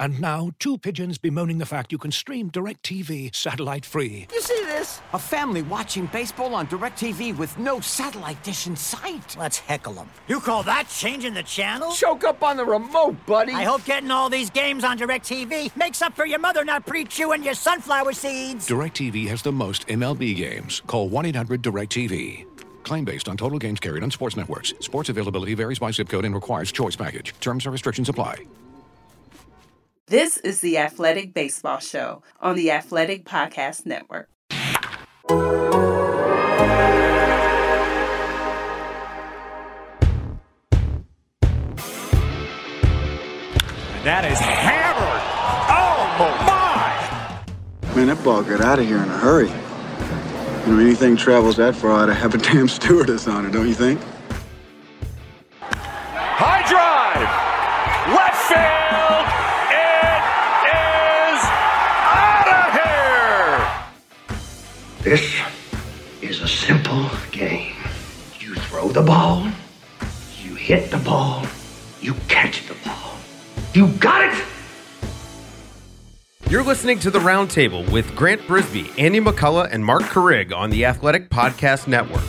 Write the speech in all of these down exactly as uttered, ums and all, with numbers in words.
And now, two pigeons bemoaning the fact you can stream DirecTV satellite-free. You see this? A family watching baseball on DirecTV with no satellite dish in sight. Let's heckle them. You call that changing the channel? Choke up on the remote, buddy. I hope getting all these games on DirecTV makes up for your mother not pre-chewing your sunflower seeds. DirecTV has the most M L B games. Call one eight hundred direct T V. Claim based on total games carried on sports networks. Sports availability varies by zip code and requires choice package. Terms and restrictions apply. This is the Athletic Baseball Show on the Athletic Podcast Network. That is hammered. Oh, my. Man, that ball got out of here in a hurry. You know, anything travels that far, I'd have a damn stewardess on it, don't you think? High drive. Left field. It is out of here. This is a simple game. You throw the ball, you hit the ball, you catch the ball. You got it! You're listening to The Roundtable with Grant Brisbee, Andy McCullough, and Mark Carrig on the Athletic Podcast Network.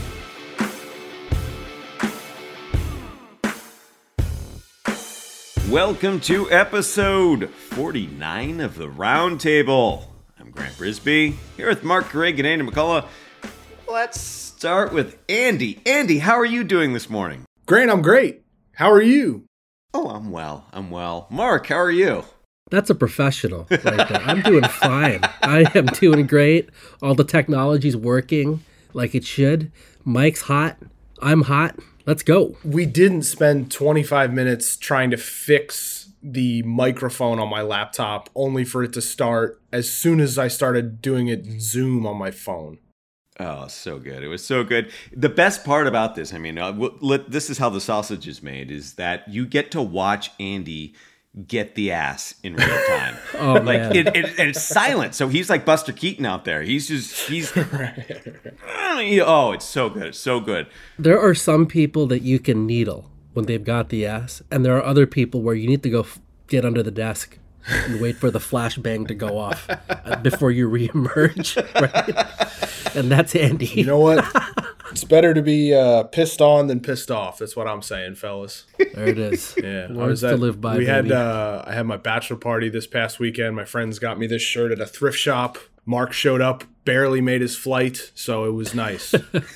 Welcome to episode forty-nine of The Roundtable. I'm Grant Brisbee, here with Mark Carrig and Andy McCullough. Let's start with Andy. Andy, how are you doing this morning? Grant, I'm great. How are you? Oh, I'm well. I'm well. Mark, how are you? That's a professional right there. I'm doing fine. I am doing great. All the technology's working like it should. Mike's hot. I'm hot. Let's go. We didn't spend twenty-five minutes trying to fix the microphone on my laptop only for it to start as soon as I started doing it in Zoom on my phone. Oh, so good. It was so good. The best part about this, I mean, uh, let, this is how the sausage is made, is that you get to watch Andy get the ass in real time. Oh, like man. It, it, and it's silent. So he's like Buster Keaton out there. He's just, he's, oh, it's so good. It's so good. There are some people that you can needle when they've got the ass, and there are other people where you need to go f- get under the desk and wait for the flashbang to go off uh, before you reemerge, right? And that's Andy. You know what? It's better to be uh, pissed on than pissed off. That's what I'm saying, fellas. There it is. Yeah, I Words was to at, live by, We had baby. uh, I had my bachelor party this past weekend. My friends got me this shirt at a thrift shop. Mark showed up, barely made his flight, so it was nice.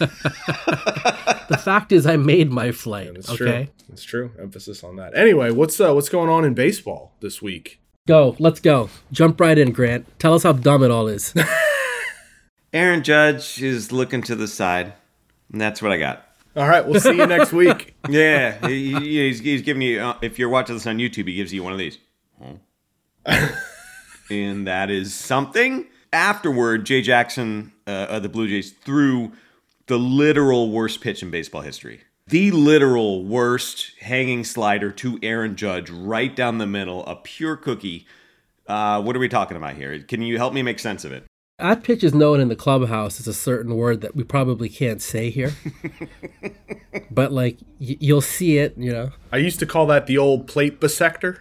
The fact is, I made my flight. It's okay, true. It's true. Emphasis on that. Anyway, what's uh, what's going on in baseball this week? go. Let's go. Jump right in, Grant. Tell us how dumb it all is. Aaron Judge is looking to the side, and that's what I got. All right, we'll see you next week. Yeah, he, he- he's, he's giving you, uh, if you're watching this on YouTube, he gives you one of these. Oh. And that is something. Afterward, Jay Jackson uh, of the Blue Jays threw the literal worst pitch in baseball history. The literal worst hanging slider to Aaron Judge right down the middle, a pure cookie. Uh, what are we talking about here? Can you help me make sense of it? That pitch is known in the clubhouse as a certain word that we probably can't say here. But, like, y- you'll see it, you know. I used to call that the old plate bisector.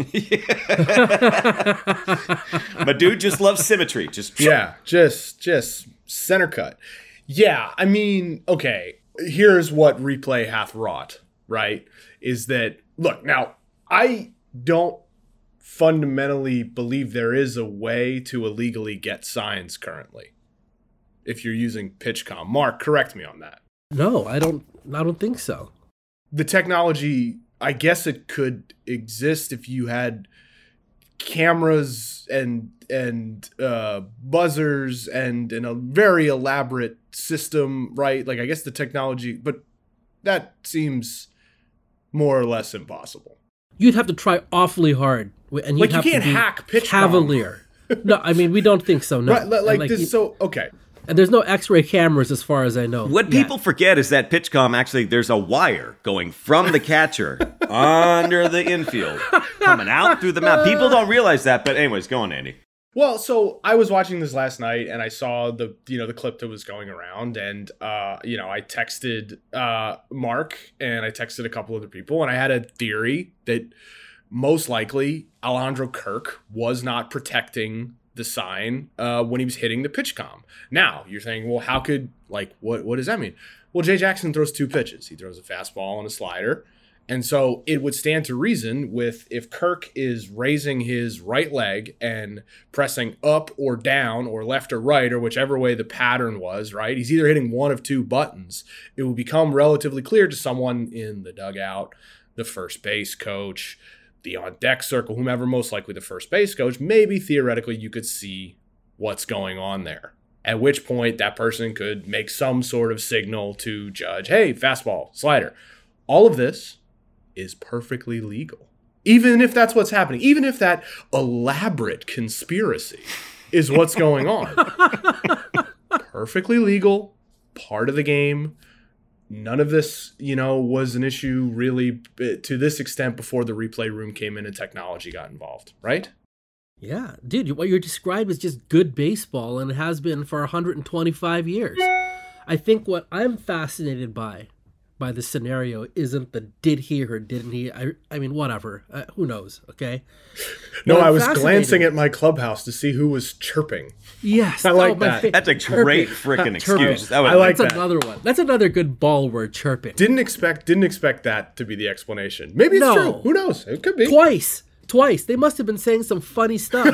But dude just loves symmetry. Just Yeah, just just center cut. Yeah, I mean, okay, here's what replay hath wrought, right? Is that, look, now, I don't fundamentally believe there is a way to illegally get signs currently if you're using PitchCom. Mark, correct me on that. No, I don't I don't think so. The technology, I guess it could exist if you had cameras and and uh, buzzers and, and a very elaborate system, right? Like, I guess the technology, but that seems more or less impossible. You'd have to try awfully hard. And you'd Like, you have to can't be hack PitchCom. cavalier. No, I mean, we don't think so, no. Right, li- like, And, this, you- so, okay. And there's no X-ray cameras as far as I know. What people forget is that PitchCom actually, there's a wire going from the catcher under the infield, coming out through the mouth. People don't realize that, but anyways, go on, Andy. Well, so I was watching this last night and I saw the, you know, the clip that was going around, and, uh, you know, I texted uh, Mark and I texted a couple other people, and I had a theory that most likely Alejandro Kirk was not protecting the sign uh, when he was hitting the pitch comm. Now, you're saying, well, how could, like, what, what does that mean? Well, Jay Jackson throws two pitches. He throws a fastball and a slider. And so it would stand to reason with if Kirk is raising his right leg and pressing up or down or left or right or whichever way the pattern was, right? He's either hitting one of two buttons. It will become relatively clear to someone in the dugout, the first base coach, the on-deck circle, whomever, most likely the first base coach. Maybe theoretically you could see what's going on there. At which point that person could make some sort of signal to Judge, hey, fastball, slider. All of this is perfectly legal. Even if that's what's happening, even if that elaborate conspiracy is what's going on. Perfectly legal, part of the game. None of this, you know, was an issue really to this extent before the replay room came in and technology got involved, right? Yeah, dude, what you described is just good baseball, and it has been for one hundred twenty-five years. I think what I'm fascinated by by the scenario isn't the did he or didn't he. I I mean, whatever. Uh, who knows, okay? No, I was glancing at my clubhouse to see who was chirping. Yes. I like oh, that. Fa- That's a great freaking excuse. That was, I like That's that. another one. That's another good ball word, chirping. Didn't expect didn't expect that to be the explanation. Maybe it's No. true. Who knows? It could be. Twice. Twice. They must have been saying some funny stuff.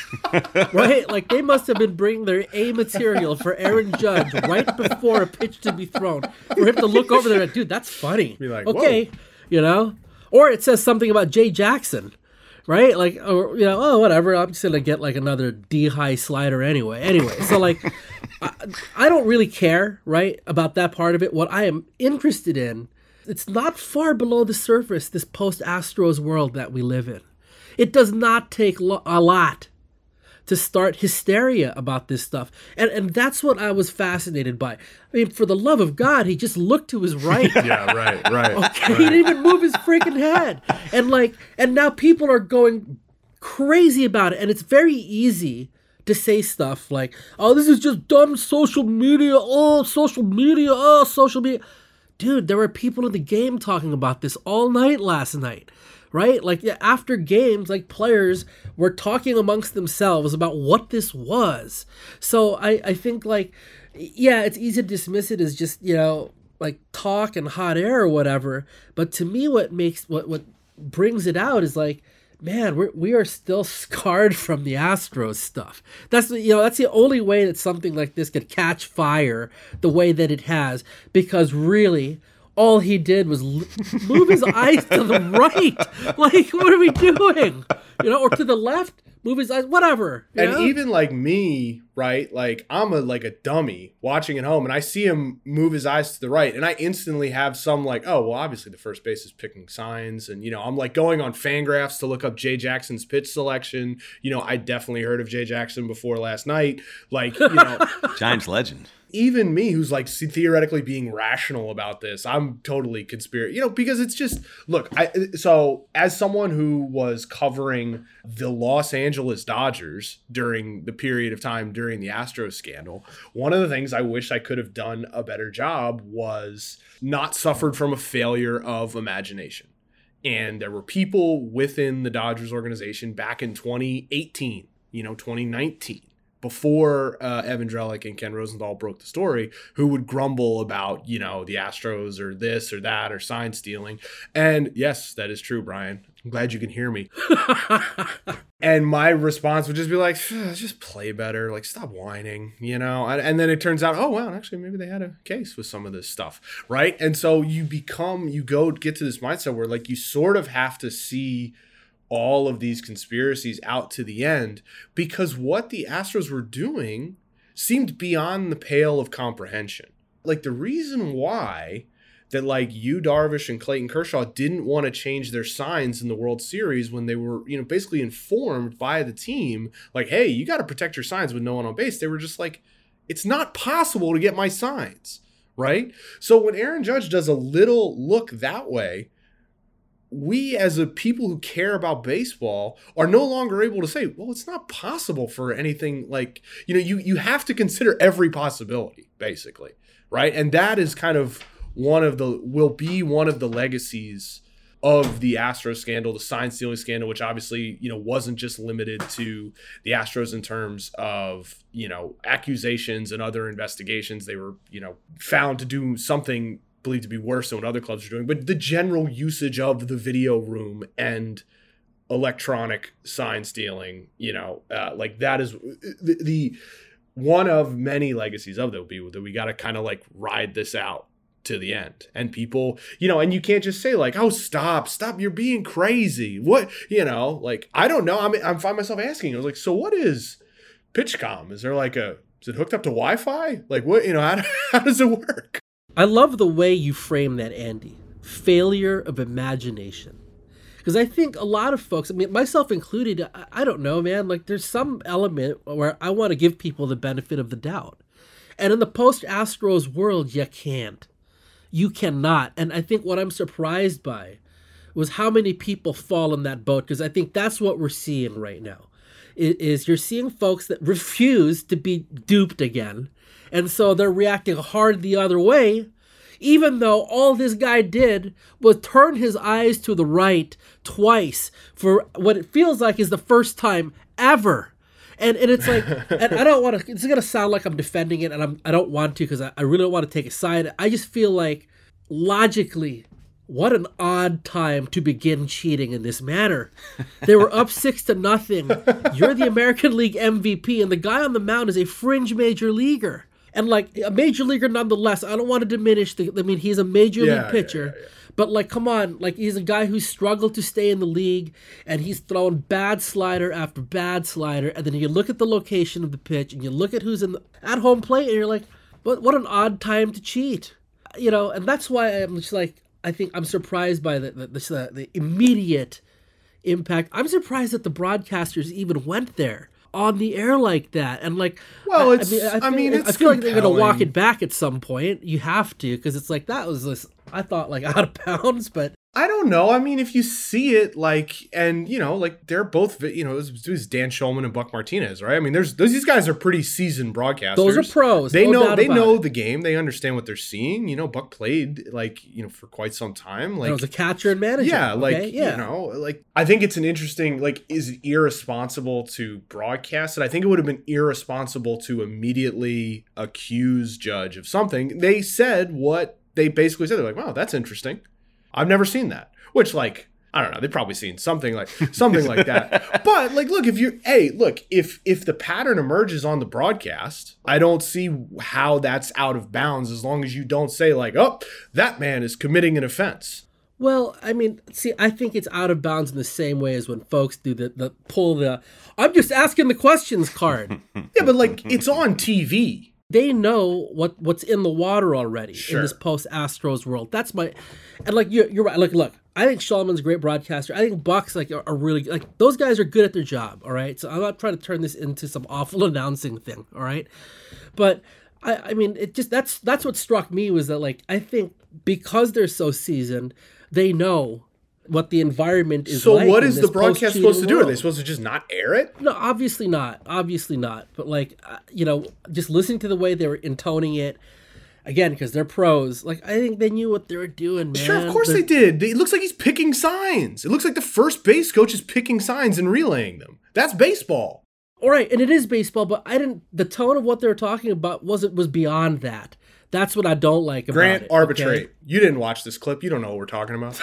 Right? Like, they must have been bringing their A material for Aaron Judge right before a pitch to be thrown. For him to look over there and, dude, that's funny. Be like, okay. whoa. You know? Or it says something about Jay Jackson. Right? Like, or, you know, oh, whatever. I'm just going to get like another D-high slider anyway. Anyway, so like, I, I don't really care, right, about that part of it. What I am interested in, it's not far below the surface, this post-Astros world that we live in. It does not take lo- a lot to start hysteria about this stuff. And and that's what I was fascinated by. I mean, for the love of God, he just looked to his right. Yeah, right, right. Okay, right. he didn't even move his freaking head. And like, and now people are going crazy about it. And it's very easy to say stuff like, oh, this is just dumb social media. Oh, social media. Oh, social media. Dude, there were people in the game talking about this all night last night. Right? Like, after games, like, players were talking amongst themselves about what this was. So I, I think, like, yeah, it's easy to dismiss it as just, you know, like, talk and hot air or whatever. But to me, what makes, what, what brings it out is, like, man, we're, we are still scarred from the Astros stuff. That's, you know, that's the only way that something like this could catch fire the way that it has. Because really, all he did was l- move his eyes to the right. Like, what are we doing? You know, or to the left, move his eyes, whatever. You And know? even like me, right? Like, I'm a like a dummy watching at home, and I see him move his eyes to the right, and I instantly have some like, oh, well, obviously the first base is picking signs, and you know, I'm like going on Fangraphs to look up Jay Jackson's pitch selection. You know, I definitely heard of Jay Jackson before last night. Like, you know, Giants legend. Even me, who's like theoretically being rational about this, I'm totally conspiracy, you know, because it's just, look, I, so as someone who was covering the Los Angeles Dodgers during the period of time during the Astros scandal, one of the things I wish I could have done a better job was not suffered from a failure of imagination. And there were people within the Dodgers organization back in twenty eighteen, you know, twenty nineteen, before uh, Evan Drellick and Ken Rosenthal broke the story, who would grumble about, you know, the Astros or this or that or sign stealing. And yes, that is true, Brian. I'm glad you can hear me. And my response would just be like, just play better. Like, stop whining, you know? And, and then it turns out, oh, well, actually, maybe they had a case with some of this stuff, right? And so you become, you go get to this mindset where, like, you sort of have to see all of these conspiracies out to the end, because what the Astros were doing seemed beyond the pale of comprehension. Like, the reason why that, like, Yu Darvish and Clayton Kershaw didn't want to change their signs in the World Series when they were, you know, basically informed by the team, like, hey, you got to protect your signs with no one on base. They were just like, it's not possible to get my signs, right? So when Aaron Judge does a little look that way, we as a people who care about baseball are no longer able to say, well, it's not possible for anything like, you know, you, you have to consider every possibility, basically, right? And that is kind of one of the, will be one of the legacies of the Astros scandal, the sign stealing scandal, which obviously, you know, wasn't just limited to the Astros in terms of, you know, accusations and other investigations. They were, you know, found to do something believed to be worse than what other clubs are doing, but the general usage of the video room and electronic sign stealing, you know, uh, like that is the, the one of many legacies of that will be that we got to kind of like ride this out to the end. And people, you know, and you can't just say like, oh, stop, stop, you're being crazy. What, you know, like, I don't know. I mean, I find myself asking, I was like, so what is PitchCom? Is there like a, is it hooked up to Wi-Fi? Like what, you know, how, how does it work? I love the way you frame that, Andy. Failure of imagination. Because I think a lot of folks, I mean, myself included, I, I don't know, man, like there's some element where I want to give people the benefit of the doubt. And in the post-Astros world, you can't. You cannot. And I think what I'm surprised by was how many people fall in that boat, because I think that's what we're seeing right now, is you're seeing folks that refuse to be duped again. And so they're reacting hard the other way, even though all this guy did was turn his eyes to the right twice for what it feels like is the first time ever. And and it's like, and I don't want to, it's going to sound like I'm defending it, and I'm, I don't want to, because I, I really don't want to take a side. I just feel like, logically, what an odd time to begin cheating in this manner. They were up six to nothing. You're the American League M V P, and the guy on the mound is a fringe major leaguer. And like a major leaguer nonetheless, I don't want to diminish the, I mean, he's a major yeah, league pitcher. Yeah, yeah, yeah. But like, come on, like he's a guy who struggled to stay in the league, and he's throwing bad slider after bad slider. And then you look at the location of the pitch, and you look at who's in the, at home plate, and you're like, what what an odd time to cheat, you know. And that's why I'm just like, I think I'm surprised by the the, the, the immediate impact. I'm surprised that the broadcasters even went there on the air like that, and like, well, I, it's, I mean, I, feel, I mean, it's I feel like they're gonna walk compelling. it back at some point. You have to, because it's like that was this. I thought like out of bounds, but I don't know. I mean, if you see it, like, and you know, like they're both, you know, it was Dan Shulman and Buck Martinez, right? I mean, there's those. These guys are pretty seasoned broadcasters. Those are pros. They no know. doubt They about know it. the game. They understand what they're seeing. You know, Buck played like you know for quite some time. Like, I was a catcher and manager. yeah, like okay? yeah. you know, like I think it's an interesting. Like, is it irresponsible to broadcast it? I think it would have been irresponsible to immediately accuse Judge of something. They said what they basically said. They're like, wow, that's interesting. I've never seen that. Which, like, I don't know. They've probably seen something like something like that. But like, look, if you, hey, look, if if the pattern emerges on the broadcast, I don't see how that's out of bounds as long as you don't say like, oh, that man is committing an offense. Well, I mean, see, I think it's out of bounds in the same way as when folks do the, the pull the, I'm just asking the questions card. Yeah, but like, it's on T V. They know what, what's in the water already Sure. in this post-Astros world. That's my, and like, you're, you're right. Look, look, I think Shulman's a great broadcaster. I think Buck's like are, are really, like, those guys are good at their job, all right? So I'm not trying to turn this into some awful announcing thing, all right? But, I, I mean, it just, that's, that's what struck me was that, like, I think because they're so seasoned, they know what the environment is so like. what in is this the broadcast post-cheating supposed to do? Are world. they supposed to just not air it? No, obviously not. Obviously not. But like, uh, you know, just listening to the way they were intoning it, again, because they're pros, like, I think they knew what they were doing, man. Sure, of course They're- they did. It looks like he's picking signs. It looks like the first base coach is picking signs and relaying them. That's baseball. All right, and it is baseball, but I didn't, the tone of what they were talking about wasn't, was beyond that. That's what I don't like about Grant, it. arbitrate. okay? You didn't watch this clip. You don't know what we're talking about.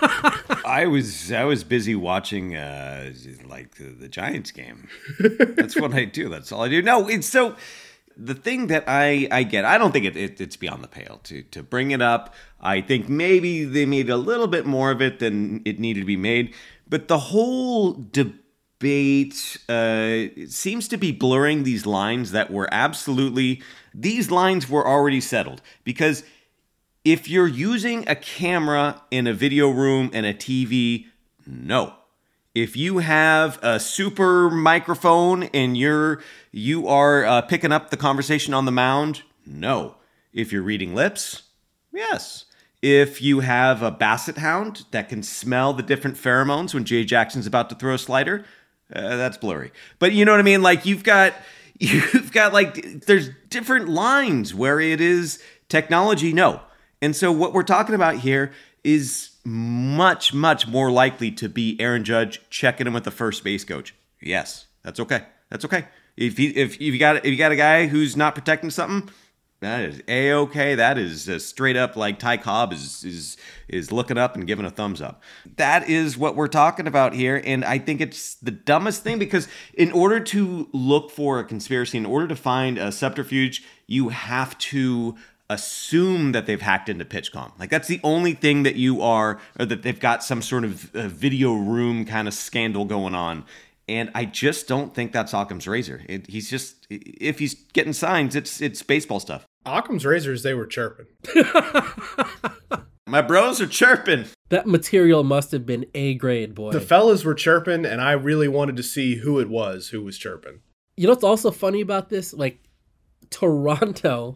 I was I was busy watching uh, like the, the Giants game. That's what I do. That's all I do. No, it's so the thing that I, I get. I don't think it, it it's beyond the pale to to bring it up. I think maybe they made a little bit more of it than it needed to be made. But the whole debate uh, seems to be blurring these lines that were absolutely these lines were already settled because. If you're using a camera in a video room and a T V, no. If you have a super microphone and you're you are uh, picking up the conversation on the mound, no. If you're reading lips, yes. If you have a basset hound that can smell the different pheromones when Jay Jackson's about to throw a slider, uh, that's blurry. But you know what I mean? Like you've got you've got like there's different lines where it is technology, no. And so what we're talking about here is much, much more likely to be Aaron Judge checking in with the first base coach. Yes, that's okay. That's okay. If he, if, if you got if you got a guy who's not protecting something, that is a-okay. That is uh, straight up like Ty Cobb is is is looking up and giving a thumbs up. That is what we're talking about here, and I think it's the dumbest thing because in order to look for a conspiracy, in order to find a subterfuge, you have to assume that they've hacked into PitchCom. Like that's the only thing that you are, or that they've got some sort of uh, video room kind of scandal going on. And I just don't think that's Occam's razor. It, he's just, if he's getting signs, it's it's baseball stuff. Occam's razors, they were chirping. My bros are chirping. That material must have been A grade, boy. The fellas were chirping, and I really wanted to see who it was who was chirping. You know what's also funny about this? Like, Toronto,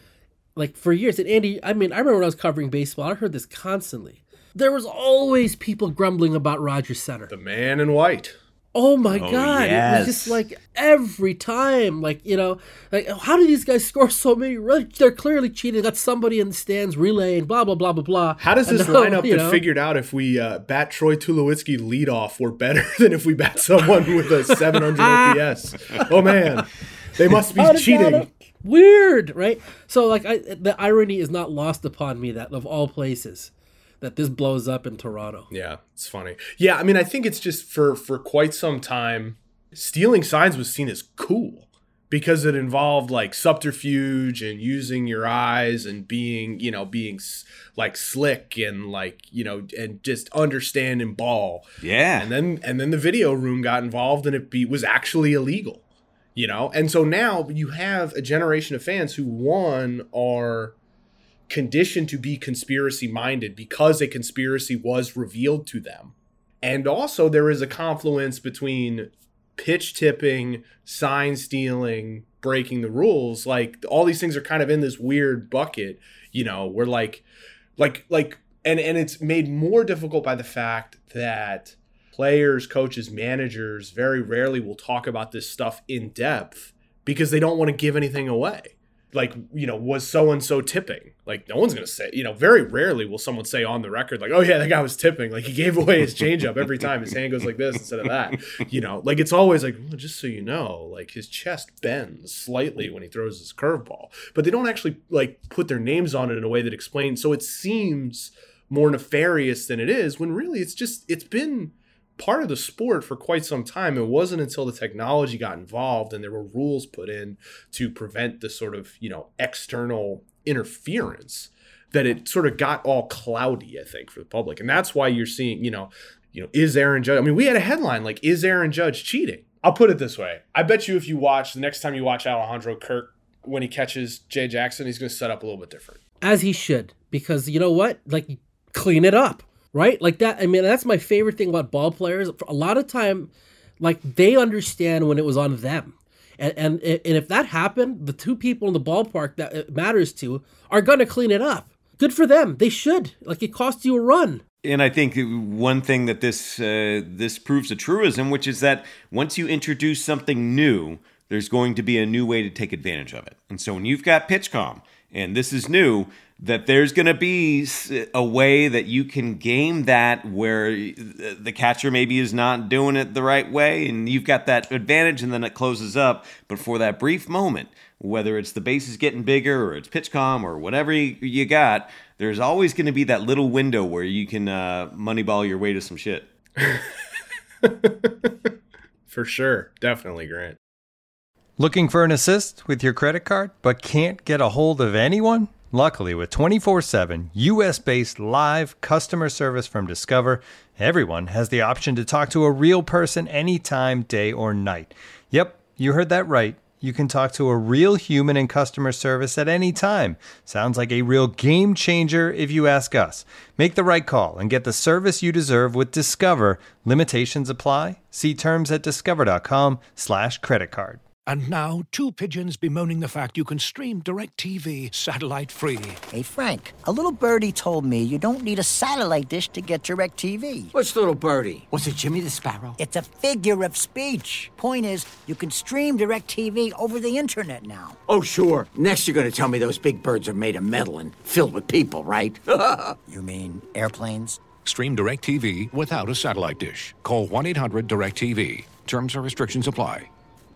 like for years, and Andy, I mean, I remember when I was covering baseball, I heard this constantly. There was always people grumbling about Rogers Center. The man in white. Oh my oh, God. Yes. It was just like every time, like, you know, like, how do these guys score so many runs? They're clearly cheating. Got somebody in the stands relaying, blah, blah, blah, blah, blah. How does this and, lineup you get know, figured out if we uh, bat Troy Tulowitzki leadoff? We're better than if we bat someone with a seven hundred O P S. Oh, man. They must be cheating. Weird, right? So, like, I, the irony is not lost upon me that, of all places, that this blows up in Toronto. Yeah, it's funny. Yeah, I mean, I think it's just for for quite some time, stealing signs was seen as cool because it involved like subterfuge and using your eyes and being, you know, being like slick and like, you know, and just understanding ball. Yeah. And then and then the video room got involved and it be, was actually illegal, you know? And so now you have a generation of fans who, one, are conditioned to be conspiracy minded because a conspiracy was revealed to them. And also there is a confluence between pitch tipping, sign stealing, breaking the rules. Like all these things are kind of in this weird bucket, you know, where like, like, like, and, and it's made more difficult by the fact that players, coaches, managers very rarely will talk about this stuff in depth because they don't want to give anything away. Like, you know, was so-and-so tipping? Like, no one's going to say, you know, very rarely will someone say on the record, like, oh, yeah, that guy was tipping. Like, he gave away his changeup every time. His hand goes like this instead of that. You know, like, it's always like, well, just so you know, like, his chest bends slightly when he throws his curveball. But they don't actually, like, put their names on it in a way that explains. So it seems more nefarious than it is when really it's just, it's been part of the sport for quite some time. It wasn't until the technology got involved and there were rules put in to prevent the sort of, you know, external interference that it sort of got all cloudy, I think, for the public. And that's why you're seeing, you know, you know, is Aaron Judge, I mean, we had a headline like, is Aaron Judge cheating? I'll put it this way. I bet you if you watch, the next time you watch Alejandro Kirk, when he catches Jay Jackson, he's going to set up a little bit different. As he should, because you know what? Like, clean it up. Right? Like that. I mean, that's my favorite thing about ball players. A lot of time, like they understand when it was on them. And, and, and if that happened, the two people in the ballpark that it matters to are going to clean it up. Good for them. They should. Like it costs you a run. And I think one thing that this uh, this proves a truism, which is that once you introduce something new, there's going to be a new way to take advantage of it. And so when you've got PitchCom, and this is new, that there's going to be a way that you can game that where the catcher maybe is not doing it the right way, and you've got that advantage, and then it closes up. But for that brief moment, whether it's the bases getting bigger or it's PitchCom or whatever you, you got, there's always going to be that little window where you can uh, moneyball your way to some shit. For sure. Definitely, Grant. Looking for an assist with your credit card, but can't get a hold of anyone? Luckily, with twenty-four seven U S-based live customer service from Discover, everyone has the option to talk to a real person anytime, day or night. Yep, you heard that right. You can talk to a real human in customer service at any time. Sounds like a real game changer if you ask us. Make the right call and get the service you deserve with Discover. Limitations apply. See terms at discover.com slash credit card. And now, two pigeons bemoaning the fact you can stream DirecTV satellite-free. Hey, Frank, a little birdie told me you don't need a satellite dish to get DirecTV. Which little birdie? Was it Jimmy the Sparrow? It's a figure of speech. Point is, you can stream DirecTV over the internet now. Oh, sure. Next you're going to tell me those big birds are made of metal and filled with people, right? You mean airplanes? Stream DirecTV without a satellite dish. Call one eight hundred direct T V. Terms and restrictions apply.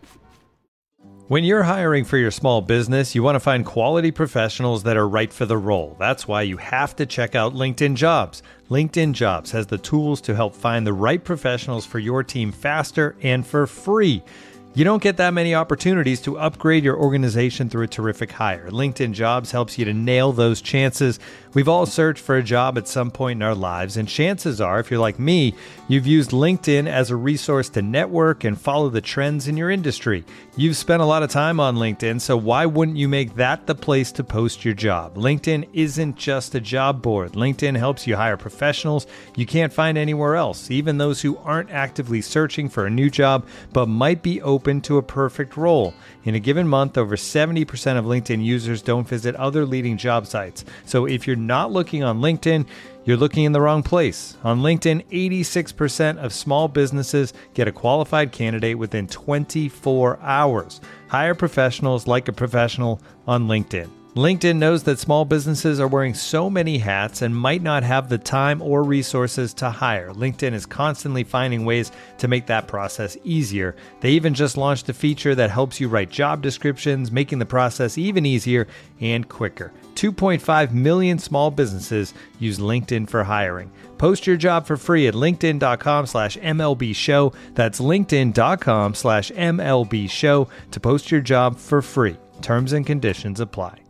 When you're hiring for your small business, you want to find quality professionals that are right for the role. That's why you have to check out LinkedIn Jobs. LinkedIn Jobs has the tools to help find the right professionals for your team faster and for free. You don't get that many opportunities to upgrade your organization through a terrific hire. LinkedIn Jobs helps you to nail those chances. We've all searched for a job at some point in our lives, and chances are, if you're like me, you've used LinkedIn as a resource to network and follow the trends in your industry. You've spent a lot of time on LinkedIn, so why wouldn't you make that the place to post your job? LinkedIn isn't just a job board. LinkedIn helps you hire professionals you can't find anywhere else, even those who aren't actively searching for a new job but might be open to a perfect role. In a given month, over seventy percent of LinkedIn users don't visit other leading job sites. So if you're not looking on LinkedIn, you're looking in the wrong place. On LinkedIn, eighty-six percent of small businesses get a qualified candidate within twenty-four hours. Hire professionals like a professional on LinkedIn. LinkedIn knows that small businesses are wearing so many hats and might not have the time or resources to hire. LinkedIn is constantly finding ways to make that process easier. They even just launched a feature that helps you write job descriptions, making the process even easier and quicker. two point five million small businesses use LinkedIn for hiring. Post your job for free at linkedin.com slash MLB show. That's linkedin.com slash MLB show to post your job for free. Terms and conditions apply.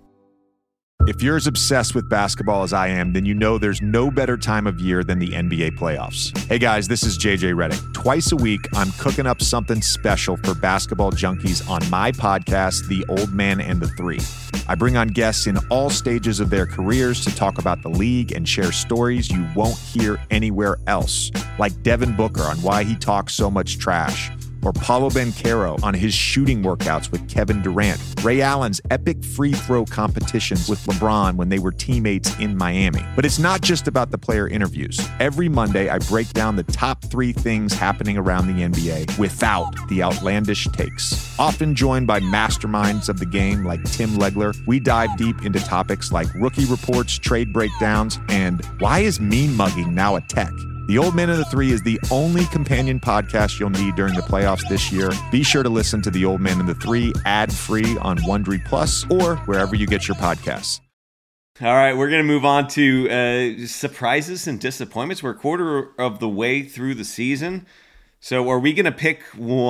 If you're as obsessed with basketball as I am, then you know there's no better time of year than the N B A playoffs. Hey guys, this is J J Redick. Twice a week, I'm cooking up something special for basketball junkies on my podcast, The Old Man and the Three. I bring on guests in all stages of their careers to talk about the league and share stories you won't hear anywhere else, like Devin Booker on why he talks so much trash, or Paolo Banchero on his shooting workouts with Kevin Durant, Ray Allen's epic free throw competitions with LeBron when they were teammates in Miami. But it's not just about the player interviews. Every Monday, I break down the top three things happening around the N B A without the outlandish takes. Often joined by masterminds of the game like Tim Legler, we dive deep into topics like rookie reports, trade breakdowns, and why is mean mugging now a tech? The Old Man and the Three is the only companion podcast you'll need during the playoffs this year. Be sure to listen to The Old Man and the Three ad-free on Wondery Plus or wherever you get your podcasts. All right, we're going to move on to uh, surprises and disappointments. We're a quarter of the way through the season. So are we going to pick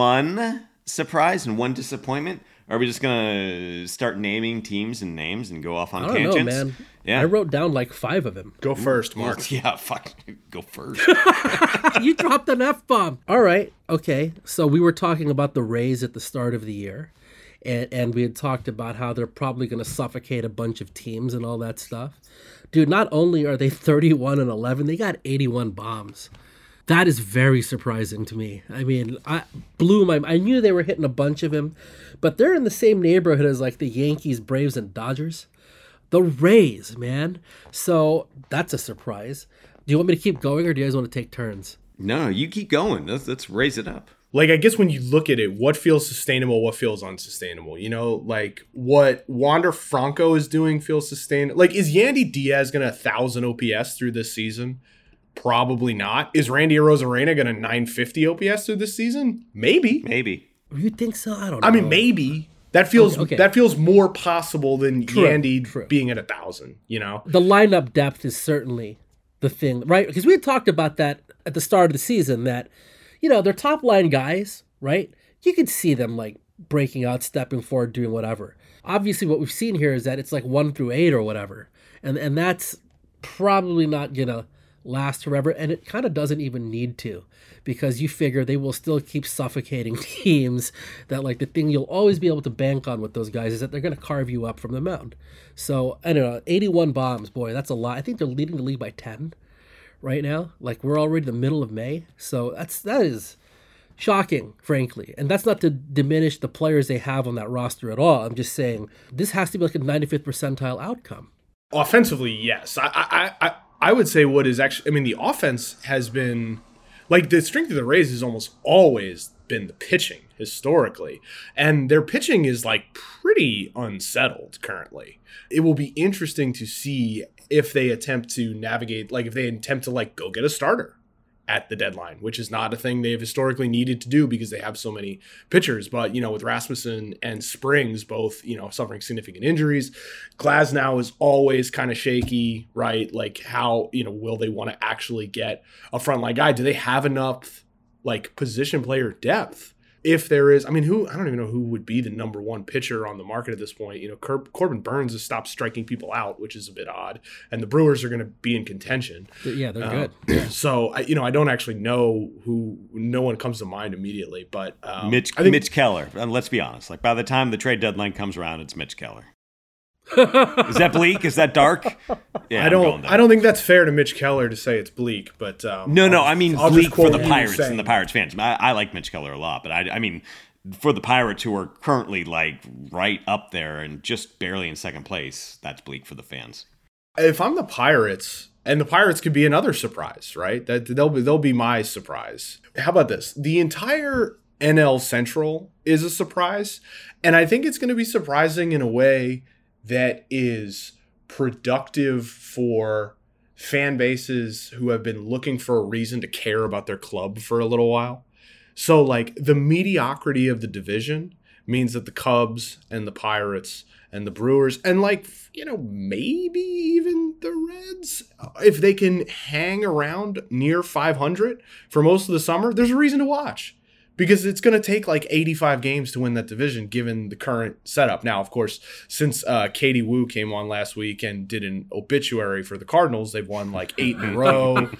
one surprise and one disappointment? Or are we just going to start naming teams and names and go off on I don't tangents? know, man. Yeah. I wrote down like five of them. Go first, Mark. Yeah, fuck. Go first. You dropped an F-bomb. All right. Okay. So we were talking about the Rays at the start of the year. And, and we had talked about how they're probably going to suffocate a bunch of teams and all that stuff. Dude, not only are they thirty-one and eleven, they got eighty-one bombs. That is very surprising to me. I mean, I blew my... I knew they were hitting a bunch of him, but they're in the same neighborhood as like the Yankees, Braves, and Dodgers. The Rays, man. So that's a surprise. Do you want me to keep going, or do you guys want to take turns? No, you keep going. Let's, let's raise it up. Like, I guess when you look at it, what feels sustainable, what feels unsustainable? You know, like what Wander Franco is doing feels sustainable. Like, is Yandy Diaz going to one thousand O P S through this season? Probably not. Is Randy Arozarena going to nine fifty O P S through this season? Maybe. Maybe. You think so? I don't know. I mean, maybe. That feels okay, okay. that feels more possible than True, Yandy true. being at a thousand, you know? The lineup depth is certainly the thing, right? Because we had talked about that at the start of the season, that, you know, they're top line guys, right? You could see them like breaking out, stepping forward, doing whatever. Obviously, what we've seen here is that it's like one through eight or whatever. And and that's probably not going to last forever, and it kind of doesn't even need to, because you figure they will still keep suffocating teams. That like the thing you'll always be able to bank on with those guys is that they're going to carve you up from the mound. So I don't know, eighty-one bombs, boy, that's a lot. I think they're leading the league by ten right now. Like, we're already in the middle of May, so that's that is shocking, frankly. And that's not to diminish the players they have on that roster at all. I'm just saying this has to be like a ninety-fifth percentile outcome. Offensively, yes. I I I, I would say what is actually, I mean, the offense has been, like, the strength of the Rays is almost always been the pitching historically. And their pitching is like pretty unsettled currently. It will be interesting to see if they attempt to navigate, like if they attempt to like go get a starter at the deadline, which is not a thing they've historically needed to do because they have so many pitchers. But, you know, with Rasmussen and Springs both, you know, suffering significant injuries, Glasnow is always kind of shaky, right? Like how, you know, will they want to actually get a frontline guy? Do they have enough like position player depth? If there is, I mean, who, I don't even know who would be the number one pitcher on the market at this point. You know, Cor- Corbin Burns has stopped striking people out, which is a bit odd. And the Brewers are going to be in contention. Yeah, they're um, good. So, I, you know, I don't actually know who, no one comes to mind immediately. But um, Mitch, I think, Mitch Keller. And let's be honest. Like by the time the trade deadline comes around, it's Mitch Keller. Is that bleak? Is that dark? Yeah, I don't. I don't think that's fair to Mitch Keller to say it's bleak. But um, no, no. I'll, I mean I'll bleak for the you Pirates saying, and the Pirates fans. I, I like Mitch Keller a lot, but I, I mean, for the Pirates who are currently like right up there and just barely in second place, that's bleak for the fans. If I'm the Pirates, and the Pirates could be another surprise, right? That they'll be they'll be my surprise. How about this? The entire N L Central is a surprise, and I think it's going to be surprising in a way that is productive for fan bases who have been looking for a reason to care about their club for a little while. So like the mediocrity of the division means that the Cubs and the Pirates and the Brewers and like, you know, maybe even the Reds, if they can hang around near five hundred for most of the summer, there's a reason to watch. Because it's going to take like eighty-five games to win that division, given the current setup. Now, of course, since uh, Katie Woo came on last week and did an obituary for the Cardinals, they've won like eight in a row.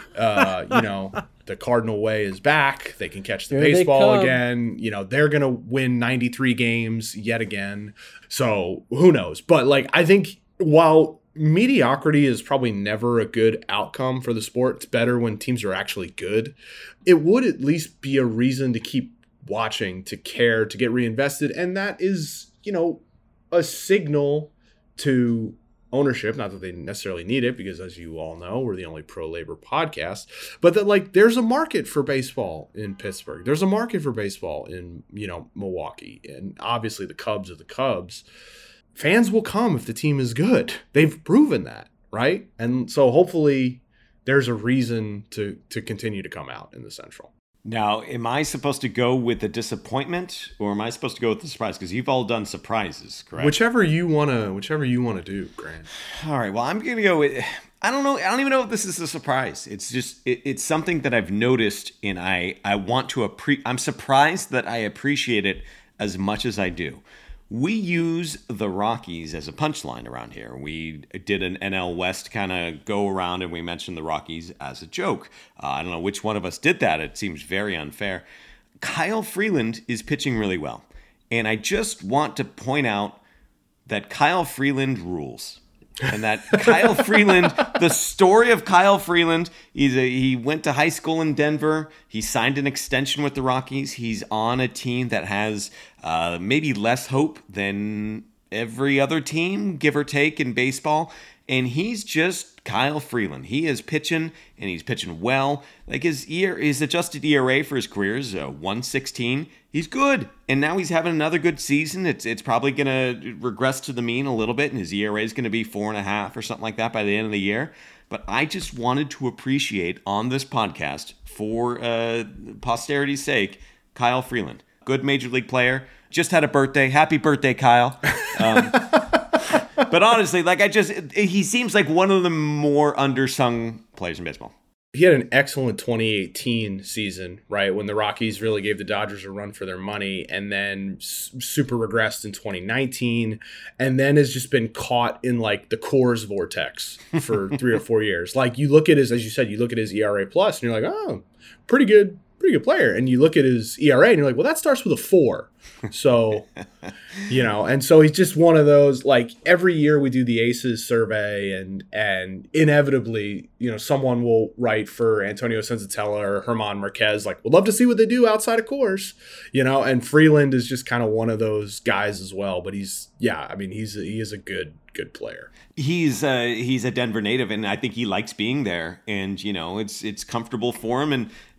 Uh, you know, the Cardinal way is back. They can catch the Here baseball again. You know, they're going to win ninety-three games yet again. So who knows? But like, I think while mediocrity is probably never a good outcome for the sport, it's better when teams are actually good. It would at least be a reason to keep watching, to care, to get reinvested. And that is, you know, a signal to ownership. Not that they necessarily need it, because as you all know, we're the only pro-labor podcast, but that like there's a market for baseball in Pittsburgh. There's a market for baseball in, you know, Milwaukee. And obviously the Cubs are the Cubs. Fans will come if the team is good. They've proven that, right? And so hopefully there's a reason to to continue to come out in the Central. Now, am I supposed to go with the disappointment, or am I supposed to go with the surprise? Because you've all done surprises, correct? Whichever you wanna, whichever you wanna do, Grant. All right. Well, I'm gonna go with. I don't know. I don't even know if this is a surprise. It's just it, it's something that I've noticed, and I I want to appre- I'm surprised that I appreciate it as much as I do. We use the Rockies as a punchline around here. We did an N L West kind of go around and we mentioned the Rockies as a joke. Uh, I don't know which one of us did that. It seems very unfair. Kyle Freeland is pitching really well. And I just want to point out that Kyle Freeland rules. And that Kyle Freeland, the story of Kyle Freeland, he's a, he went to high school in Denver. He signed an extension with the Rockies. He's on a team that has uh, maybe less hope than every other team, give or take, in baseball. And he's just Kyle Freeland. He is pitching, and he's pitching well. Like his ear, his adjusted E R A for his career is uh, one sixteen. He's good, and now he's having another good season. It's it's probably going to regress to the mean a little bit, and his E R A is going to be four and a half or something like that by the end of the year. But I just wanted to appreciate on this podcast, for uh, posterity's sake, Kyle Freeland, good major league player. Just had a birthday. Happy birthday, Kyle. Um, But honestly, like I just, he seems like one of the more undersung players in baseball. He had an excellent twenty eighteen season, right, when the Rockies really gave the Dodgers a run for their money, and then super regressed in twenty nineteen, and then has just been caught in like the Coors vortex for three or four years. Like you look at his, as you said, you look at his E R A plus, and you're like, oh, pretty good, pretty good player. And you look at his E R A, and you're like, well, that starts with a four. So, you know, and so he's just one of those, like every year we do the Aces survey, and and inevitably, you know, someone will write for Antonio Senzatella or Herman Marquez, like, would love to see what they do outside of Coors, you know, and Freeland is just kind of one of those guys as well. But he's, yeah, I mean, he's he is a good, good player. He's uh, he's a Denver native, and I think he likes being there, and you know, it's it's comfortable for him. And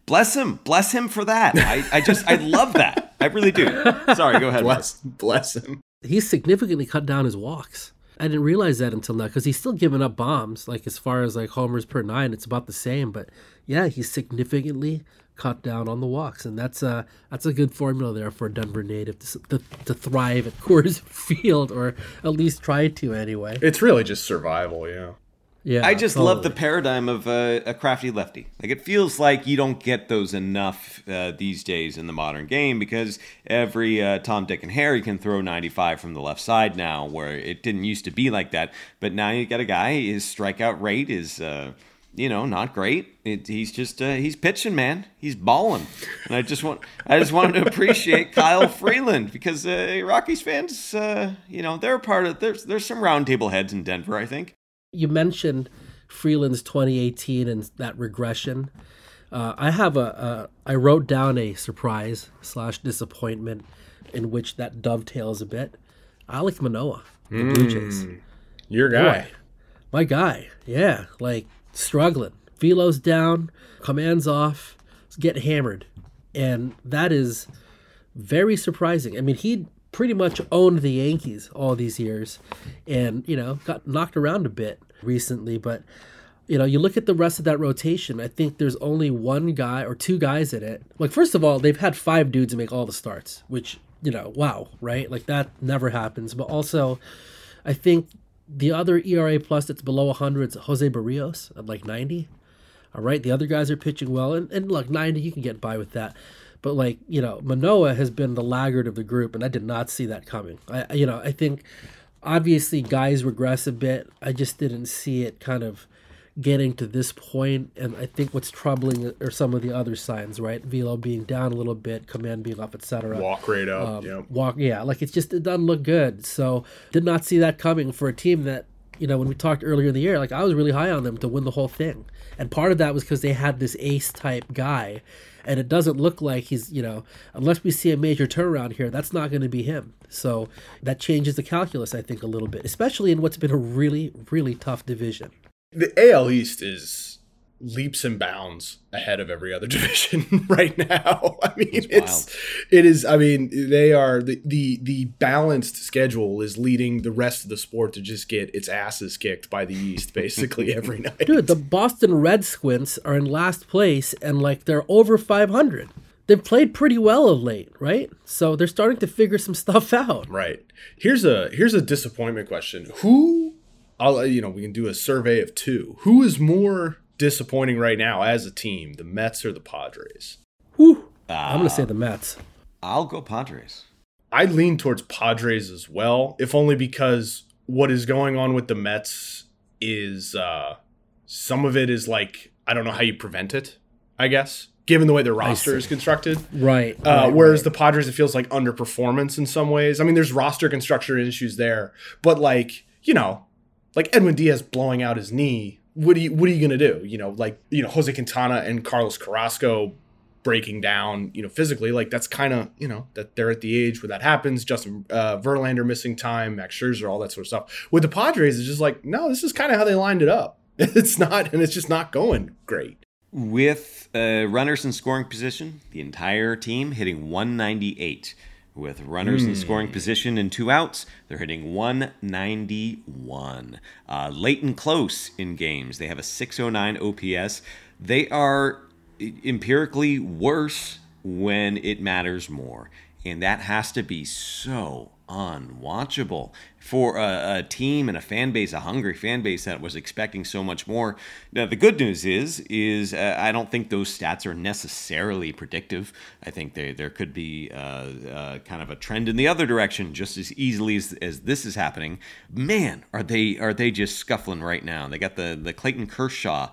Bless him. Bless him for that. I, I just, I love that. I really do. Sorry, go ahead. Bless, bless him. He's significantly cut down his walks. I didn't realize that until now because he's still giving up bombs. Like as far as like homers per nine, it's about the same. But yeah, he's significantly cut down on the walks, and that's a that's a good formula there for a Denver native to, to, to thrive at Coors Field, or at least try to anyway. It's really just survival, yeah. Yeah, I just totally. love the paradigm of uh, a crafty lefty. Like it feels like you don't get those enough uh, these days in the modern game because every uh, Tom, Dick, and Harry can throw ninety-five from the left side now, where it didn't used to be like that. But now you got a guy, his strikeout rate is, uh, you know, not great. It, he's just uh, he's pitching, man. He's balling, and I just want I just wanted to appreciate Kyle Freeland because uh, Rockies fans, uh, you know, they're a part of. There's there's some roundtable heads in Denver, I think. You mentioned Freeland's twenty eighteen and that regression. Uh, I have a, a, I wrote down a surprise slash disappointment in which that dovetails a bit. Alek Manoah, the mm, Blue Jays. Your guy. Boy, my guy. Yeah. Like struggling. Velo's down, commands off, get hammered. And that is very surprising. I mean, he pretty much owned the Yankees all these years and, you know, got knocked around a bit recently. But, you know, you look at the rest of that rotation, I think there's only one guy or two guys in it. Like, first of all, they've had five dudes make all the starts, which, you know, wow, right? Like, that never happens. But also, I think the other E R A plus that's below one hundred is Jose Barrios at like ninety. All right, the other guys are pitching well. And, and look, ninety, you can get by with that. But, like, you know, Manoah has been the laggard of the group, and I did not see that coming. I, you know, I think obviously guys regress a bit. I just didn't see it kind of getting to this point. And I think what's troubling are some of the other signs, right? Velo being down a little bit, command being up, et cetera. Walk rate up, um, yeah. Walk, yeah, like it's just, it doesn't look good. So did not see that coming for a team that, you know, when we talked earlier in the year, like I was really high on them to win the whole thing. And part of that was because they had this ace type guy. And it doesn't look like he's, you know, unless we see a major turnaround here, that's not going to be him. So that changes the calculus, I think, a little bit, especially in what's been a really, really tough division. The A L East is leaps and bounds ahead of every other division right now. I mean, it's, it's it is. I mean, they are the, the the balanced schedule is leading the rest of the sport to just get its asses kicked by the East basically every night. Dude, the Boston Red Squints are in last place and like they're over five hundred. They've played pretty well of late, right? So they're starting to figure some stuff out. Right. Here's a here's a disappointment question. Who, I'll you know, we can do a survey of two. Who is more disappointing right now as a team, the Mets or the Padres? Whew. Uh, I'm going to say the Mets. I'll go Padres. I lean towards Padres as well, if only because what is going on with the Mets is uh, some of it is like, I don't know how you prevent it, I guess, given the way their roster is constructed. Right. Uh, right whereas right. the Padres, it feels like underperformance in some ways. I mean, there's roster construction issues there, but like, you know, like Edwin Diaz blowing out his knee. What are you what are you gonna do? You know, like, you know, Jose Quintana and Carlos Carrasco breaking down, you know, physically, like that's kind of, you know, that they're at the age where that happens. Justin uh, Verlander missing time, Max Scherzer, all that sort of stuff. With the Padres, it's just like, no, this is kind of how they lined it up. It's not, and it's just not going great. With uh, runners in scoring position, the entire team hitting one ninety-eight. With runners mm. in scoring position and two outs, they're hitting one ninety-one. Uh, late and close in games, they have a six oh nine O P S. They are empirically worse when it matters more. And that has to be so unwatchable for a, a team and a fan base, a hungry fan base that was expecting so much more. Now, the good news is, is uh, I don't think those stats are necessarily predictive. I think they, there could be uh, uh, kind of a trend in the other direction just as easily as, as this is happening. Man, are they are they just scuffling right now? They got the, the Clayton Kershaw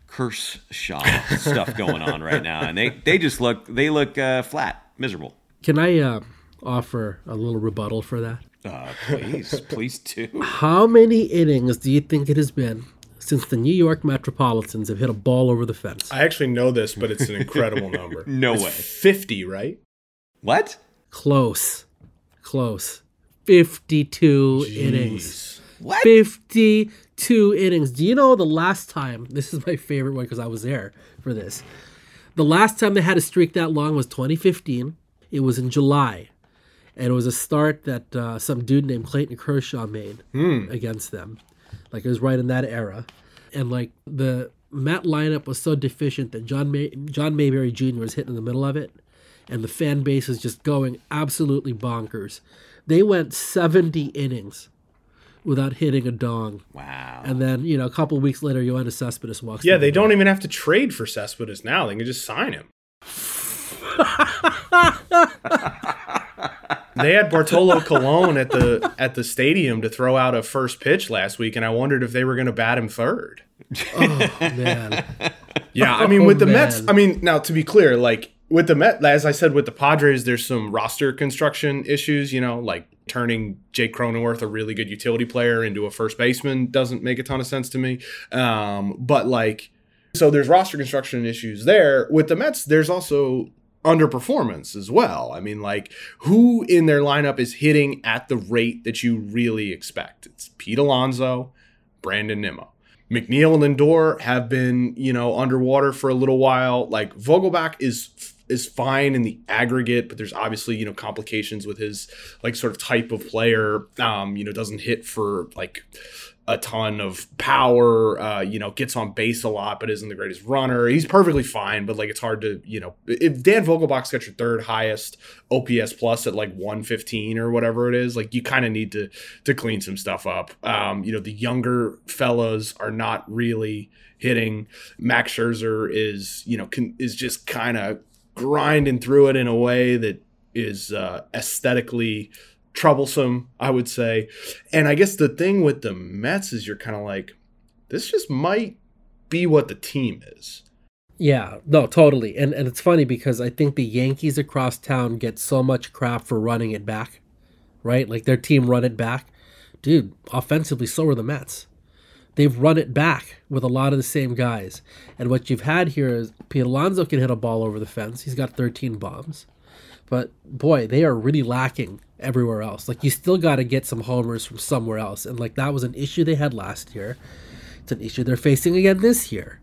Kershaw stuff going on right now, and they, they just look they look uh, flat, miserable. Can I uh, offer a little rebuttal for that? Uh, please, please do. How many innings do you think it has been since the New York Metropolitans have hit a ball over the fence? I actually know this, but it's an incredible number. No it's way. fifty, right? What? Close. Close. fifty-two Jeez. Innings. What? fifty-two innings. Do you know the last time, this is my favorite one because I was there for this, The last time they had a streak that long was twenty fifteen. It was in July. And it was a start that uh, some dude named Clayton Kershaw made Hmm. against them. Like, it was right in that era. And, like, the Met lineup was so deficient that John May- John Mayberry Junior was hitting in the middle of it. And the fan base is just going absolutely bonkers. They went seventy innings without hitting a dong. Wow. And then, you know, a couple of weeks later, Yoenis Cespedes walks Yeah, in they the door. don't even have to trade for Cespedes now. They can just sign him. They had Bartolo Colon at the at the stadium to throw out a first pitch last week, and I wondered if they were going to bat him third. Oh, man. Yeah, I mean, with Oh, the man. Mets, I mean, now to be clear, like with the Met, as I said, with the Padres, there's some roster construction issues, you know, like turning Jake Cronenworth, a really good utility player, into a first baseman doesn't make a ton of sense to me. Um, but like, so there's roster construction issues there. With the Mets, there's also underperformance as well. I mean, like, who in their lineup is hitting at the rate that you really expect? It's Pete Alonso, Brandon Nimmo. McNeil and Lindor have been, you know, underwater for a little while. Like, Vogelbach is is fine in the aggregate, but there's obviously, you know, complications with his, like, sort of type of player. Um, you know, doesn't hit for, like, a ton of power, uh, you know, gets on base a lot, but isn't the greatest runner. He's perfectly fine, but like it's hard to, you know, if Dan Vogelbach's got your third highest O P S plus at like one fifteen or whatever it is, like you kind of need to to clean some stuff up. Um, you know, the younger fellas are not really hitting. Max Scherzer is, you know, can, is just kind of grinding through it in a way that is uh, aesthetically troublesome, I would say. And I guess the thing with the Mets is you're kind of like, this just might be what the team is. Yeah, no, totally. And and it's funny because I think the Yankees across town get so much crap for running it back, right? Like their team run it back. Dude, offensively, so are the Mets. They've run it back with a lot of the same guys. And what you've had here is Pete Alonso can hit a ball over the fence. He's got thirteen bombs. But boy, they are really lacking everywhere else. Like you still got to get some homers from somewhere else. And like that was an issue they had last year. It's an issue they're facing again this year.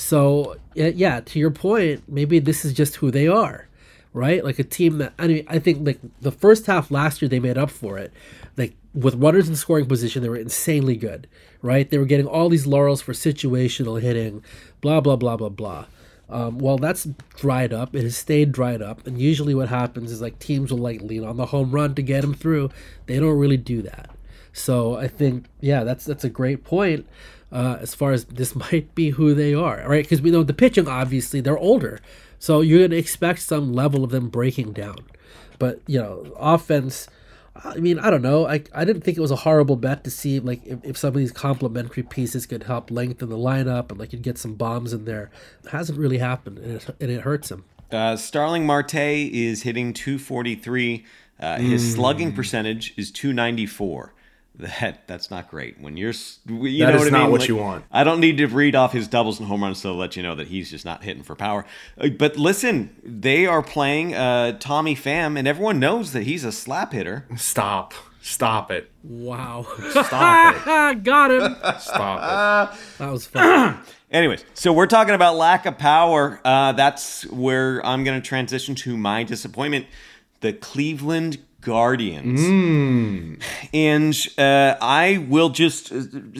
So yeah, to your point, maybe this is just who they are, right? Like a team that, I mean, I think like the first half last year, they made up for it. Like with runners in scoring position, they were insanely good, right? They were getting all these laurels for situational hitting, blah, blah, blah, blah, blah. Um, well, that's dried up. It has stayed dried up. And usually what happens is like teams will like lean on the home run to get them through. They don't really do that. So I think, yeah, that's that's a great point uh, as far as this might be who they are, right? Because we know the pitching, obviously, they're older. So you're going to expect some level of them breaking down. But, you know, offense, I mean, I don't know. I, I didn't think it was a horrible bet to see like if, if some of these complementary pieces could help lengthen the lineup and like you'd get some bombs in there. It hasn't really happened, and it, and it hurts him. Uh, Starling Marte is hitting two forty-three. Uh, his Mm. slugging percentage is two ninety-four. That that's not great. When you're, you That know is what I not mean? what Like, you want. I don't need to read off his doubles and home runs to let you know that he's just not hitting for power. Uh, But listen, they are playing uh, Tommy Pham, and everyone knows that he's a slap hitter. Stop. Stop it. Wow. Stop it. Got him. Stop it. That was fun. Anyways, so we're talking about lack of power. Uh, that's where I'm going to transition to my disappointment. The Cleveland Guardians. Mm. And uh, I will just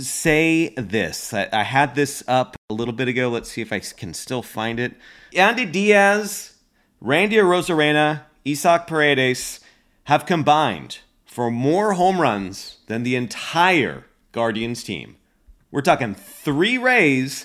say this. I, I had this up a little bit ago. Let's see if I can still find it. Andy Diaz, Randy Arozarena, Isaac Paredes have combined for more home runs than the entire Guardians team. We're talking three Rays,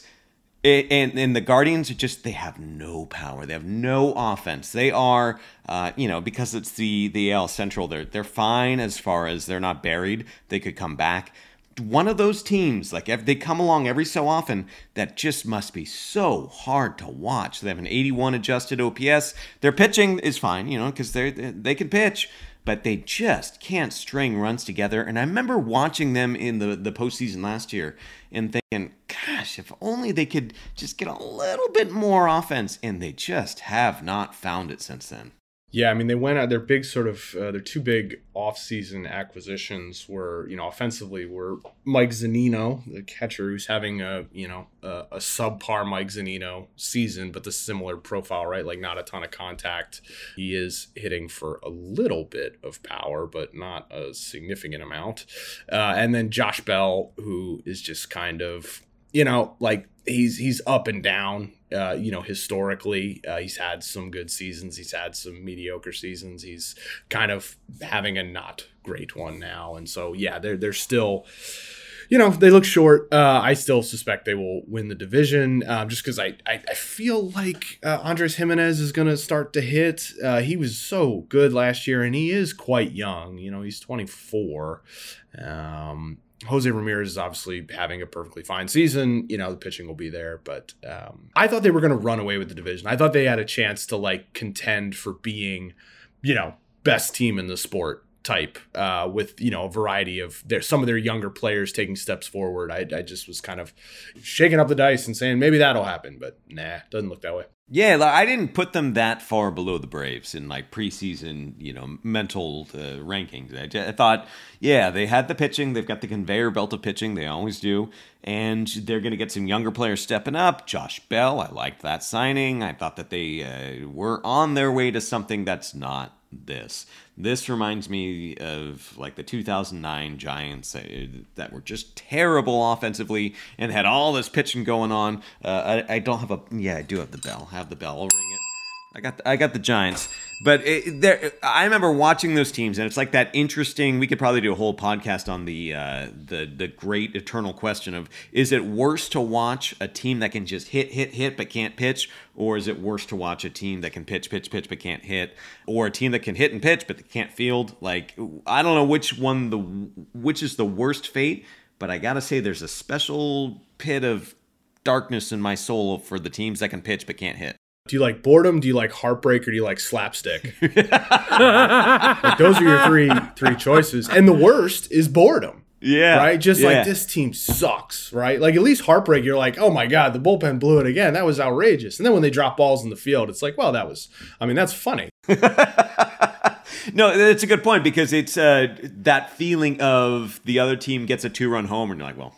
and, and the Guardians are just, they have no power. They have no offense. They are, uh, you know, because it's the, the A L Central, they're, they're fine as far as they're not buried. They could come back. One of those teams, like if they come along every so often, that just must be so hard to watch. They have an eighty-one adjusted O P S. Their pitching is fine, you know, because they they can pitch, but they just can't string runs together. And I remember watching them in the, the postseason last year and thinking, gosh, if only they could just get a little bit more offense. And they just have not found it since then. Yeah, I mean, they went out, their big sort of, uh, their two big offseason acquisitions were, you know, offensively were Mike Zunino, the catcher, who's having a, you know, a, a subpar Mike Zunino season, but the similar profile, right? Like not a ton of contact. He is hitting for a little bit of power, but not a significant amount. Uh, and then Josh Bell, who is just kind of, you know, like he's he's up and down. Uh, you know, historically, uh, he's had some good seasons. He's had some mediocre seasons. He's kind of having a not great one now. And so, yeah, they're, they're still, you know, they look short. Uh, I still suspect they will win the division um, just because I, I, I feel like uh, Andres Gimenez is going to start to hit. Uh, he was so good last year, and he is quite young. You know, he's twenty-four. Um Jose Ramirez is obviously having a perfectly fine season. You know, the pitching will be there, but um, I thought they were going to run away with the division. I thought they had a chance to like contend for being, you know, best team in the sport type uh, with, you know, a variety of their, some of their younger players taking steps forward. I, I just was kind of shaking up the dice and saying maybe that'll happen, but nah, doesn't look that way. Yeah, I didn't put them that far below the Braves in like preseason, you know, mental uh, rankings. I, just, I thought, yeah, they had the pitching. They've got the conveyor belt of pitching. They always do. And they're going to get some younger players stepping up. Josh Bell, I liked that signing. I thought that they uh, were on their way to something that's not this. This reminds me of like the two thousand nine Giants uh, that were just terrible offensively and had all this pitching going on. Uh, I, I don't have a yeah, I do have the bell. I have the bell. I'll ring it. I got the, I got the Giants, but it, there. I remember watching those teams, and it's like that interesting. We could probably do a whole podcast on the uh, the the great eternal question of: is it worse to watch a team that can just hit, hit, hit, but can't pitch, or is it worse to watch a team that can pitch, pitch, pitch, but can't hit, or a team that can hit and pitch but can't field? Like I don't know which one the which is the worst fate, but I gotta say there's a special pit of darkness in my soul for the teams that can pitch but can't hit. Do you like boredom? Do you like heartbreak? Or do you like slapstick? Like those are your three three choices. And the worst is boredom. Yeah. Right? Just yeah. like this team sucks, right? Like at least heartbreak, you're like, oh my God, the bullpen blew it again. That was outrageous. And then when they drop balls in the field, it's like, well, that was, I mean, that's funny. No, that's a good point because it's uh, that feeling of the other team gets a two-run home and you're like, well,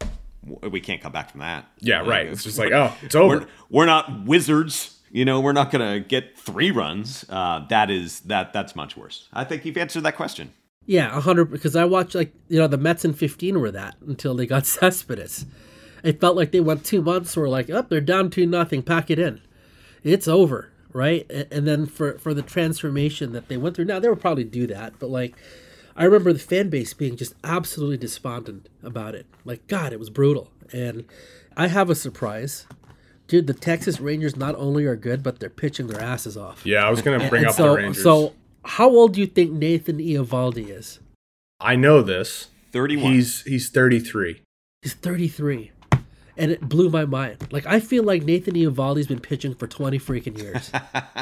we can't come back from that. Yeah, right. It's just like, oh, it's over. We're, we're not wizards. You know, we're not going to get three runs. Uh, that is that. That's much worse. I think you've answered that question. Yeah, a hundred. Because I watched like you know the Mets in fifteen were that until they got Cespedes. It felt like they went two months. Were like, oh, they're down two nothing. Pack it in. It's over, right? And then for for the transformation that they went through. Now they would probably do that, but like I remember the fan base being just absolutely despondent about it. Like God, it was brutal. And I have a surprise. Dude, the Texas Rangers not only are good, but they're pitching their asses off. Yeah, I was going to bring and up so, the Rangers. So, how old do you think Nathan Eovaldi is? I know this. thirty-one. He's he's thirty-three. He's thirty-three. And it blew my mind. Like, I feel like Nathan Eovaldi's been pitching for twenty freaking years.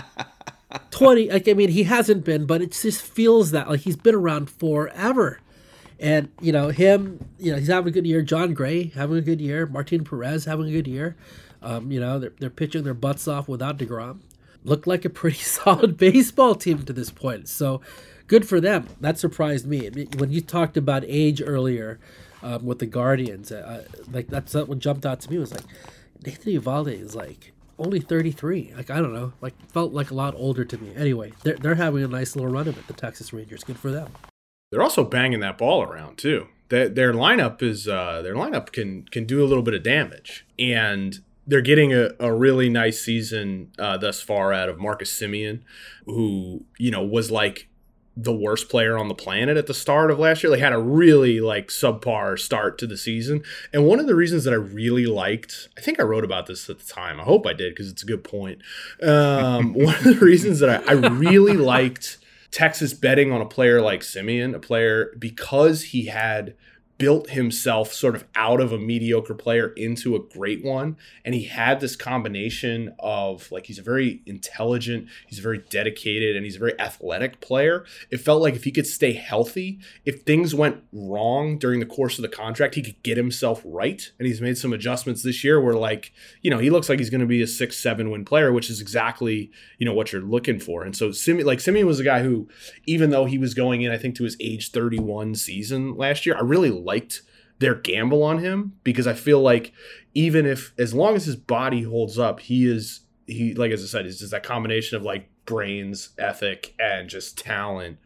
twenty, like, I mean, he hasn't been, but it just feels that, like, he's been around forever. And, you know, him, you know, he's having a good year. John Gray having a good year. Martin Perez having a good year. Um, you know, they're, they're pitching their butts off without DeGrom. Looked like a pretty solid baseball team to this point. So good for them. That surprised me. When you talked about age earlier um, with the Guardians, uh, like that's what jumped out to me was like, Nathan Eovaldi is like only thirty-three. Like, I don't know, like felt like a lot older to me. Anyway, they're, they're having a nice little run of it, the Texas Rangers. Good for them. They're also banging that ball around too. Their, their lineup is uh, their lineup can can do a little bit of damage, and they're getting a, a really nice season uh, thus far out of Marcus Semien, who you know was like the worst player on the planet at the start of last year. They had a really like subpar start to the season, and one of the reasons that I really liked, I think I wrote about this at the time. I hope I did because it's a good point. Um, one of the reasons that I, I really liked Texas betting on a player like Semien, a player because he had built himself sort of out of a mediocre player into a great one. And he had this combination of, like, he's a very intelligent, he's a very dedicated, and he's a very athletic player. It felt like if he could stay healthy, if things went wrong during the course of the contract, he could get himself right. And he's made some adjustments this year where, like, you know, he looks like he's going to be a six, seven win player, which is exactly, you know, what you're looking for. And so Simeon, like Simeon was a guy who, even though he was going in, I think, to his age thirty-one season last year, I really liked their gamble on him, because I feel like even if, as long as his body holds up, he is, he, like, as I said, is just that combination of, like, brains, ethic, and just talent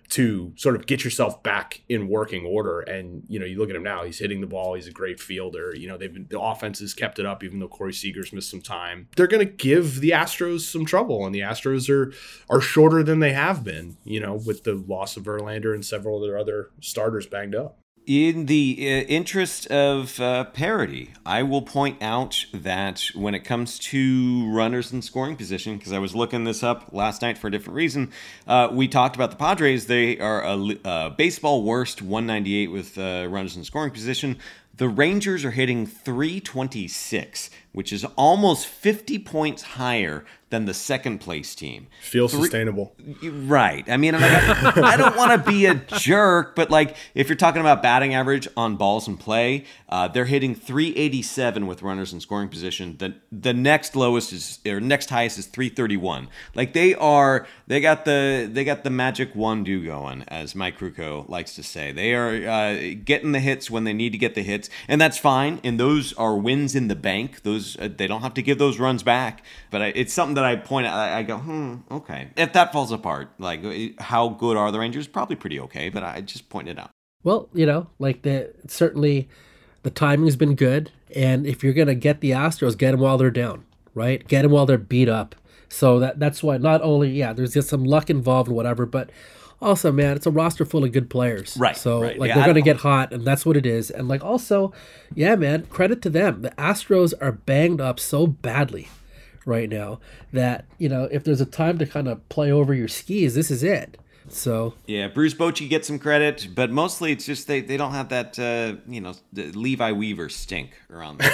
to sort of get yourself back in working order. And, you know, you look at him now, he's hitting the ball. He's a great fielder. You know, they've been, the offense has kept it up, even though Corey Seager's missed some time. They're going to give the Astros some trouble, and the Astros are, are shorter than they have been, you know, with the loss of Verlander and several of their other starters banged up. In the uh, interest of uh, parity, I will point out that when it comes to runners in scoring position, because I was looking this up last night for a different reason, uh, we talked about the Padres. They are a, a baseball worst one ninety-eight with uh, runners in scoring position. The Rangers are hitting three twenty-six, which is almost fifty points higher than the second place team. Feels Three, sustainable. Right. I mean, I, I don't want to be a jerk, but, like, if you're talking about batting average on balls in play, uh, they're hitting three eighty-seven with runners in scoring position. The the next lowest is, or next highest is three thirty-one. Like, they are, they got the they got the magic one-do going, as Mike Krukow likes to say. They are uh, getting the hits when they need to get the hits, and that's fine. And those are wins in the bank. Those uh, they don't have to give those runs back. But I, it's something that I point out. I, I go, hmm, okay. If that falls apart, like, how good are the Rangers? Probably pretty okay. But I just pointed it out. Well, you know, like the certainly the timing's been good, and if you're gonna get the Astros, get them while they're down, right? Get them while they're beat up. So that that's why not only yeah, there's just some luck involved and whatever, but also, man, it's a roster full of good players. Right. So right. like yeah, they're gonna get hot, and that's what it is. And like also, yeah, man, credit to them. The Astros are banged up so badly right now that, you know, if there's a time to kind of play over your skis, this is it. So yeah, Bruce Bochy gets some credit, but mostly it's just they, they don't have that uh, you know, the Levi Weaver stink around them.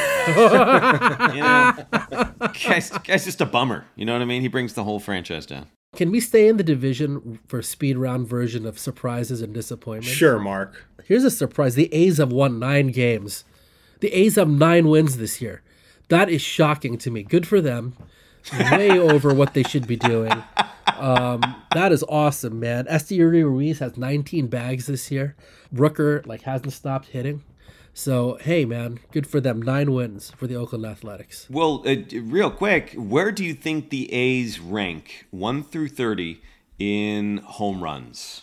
You know, guy's, guy's just a bummer. You know what I mean? He brings the whole franchise down. Can we stay in the division for speed round version of surprises and disappointments? Sure, Mark. Here's a surprise: the A's have won nine games. The A's have nine wins this year. That is shocking to me. Good for them. Way over what they should be doing. Um, that is awesome, man. Esteury Ruiz has nineteen bags this year. Rooker, like, hasn't stopped hitting. So, hey, man, good for them. Nine wins for the Oakland Athletics. Well, uh, real quick, where do you think the A's rank one through thirty in home runs?